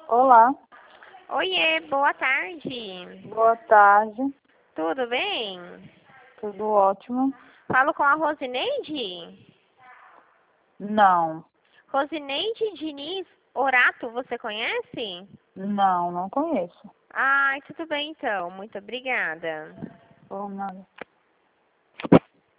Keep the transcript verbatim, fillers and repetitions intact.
Olá, Oiê, boa tarde. boa tarde, Tudo bem? tudo ótimo? Falo com a Rosineide? Não, Rosineide Diniz Orato, você conhece? não, não conheço. Ai, tudo bem então. Muito obrigada. Por nada.